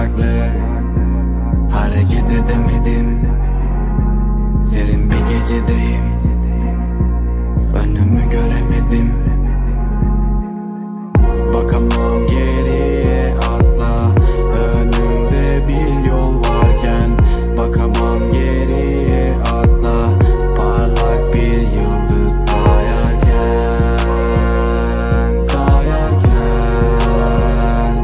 farklı. Hareket edemedim, serin bir gecedeyim. Önümü göremedim, bakamam geriye asla. Önümde bir yol varken bakamam geriye asla. Parlak bir yıldız kayarken, kayarken,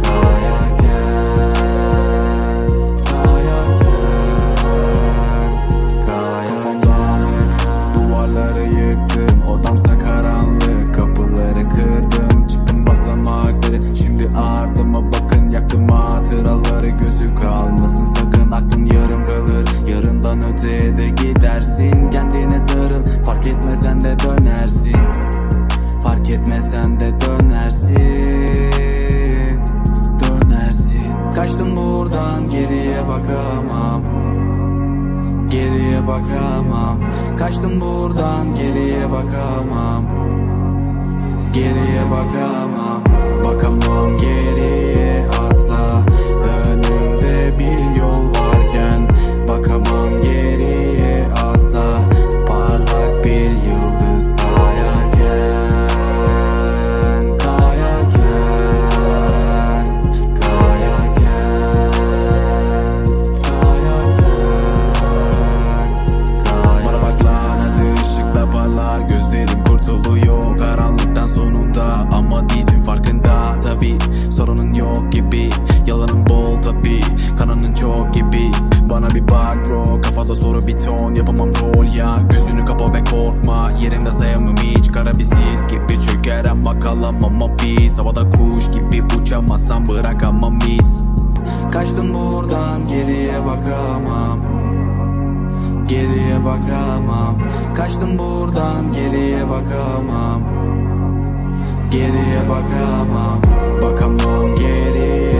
kayarken, kayarken, kayarken. Duvarları yıktım, odamsa karanlık. Kapıları kırdım, çıktım basamakları. Şimdi ardıma bakın, yaktım hatıraları. Gözü kalmasın sakın, aklın yarım kalır. Yarından öteye de gidersin, kendine sarıl. Fark etmesen de dönersin, fark etmesen de dönersin, dönersin. Kaçtım buradan, geriye bakamam, geriye bakamam. Kaçtım buradan, geriye bakamam, geriye bakamam. Bakamam geriye asla. Önümde bir yol varken bakamam geriye asla. Parlak bir yıldız kayarken, kayarken, kayarken, kayarken. Bana bak lan, hadi ışıkla parlar gözlerim, kurtuluyor karanlıktan sonunda. Ama değilsin farkında tabi, sorunun yok gibi. Yalanın bol tabi, kanının çok gibi. Bana bir bak bro, kafada soru bir ton. Yapamam rol ya, gözünü kapa ve korkma. Yerimde sayamam hiç, kara bir sis gibi çöker ama kalamam o biz. Havada kuş gibi uçamazsam bırakamam iz. Kaçtım buradan, geriye bakamam, geriye bakamam. Kaçtım buradan, geriye bakamam, geriye bakamam. Bakamam geriye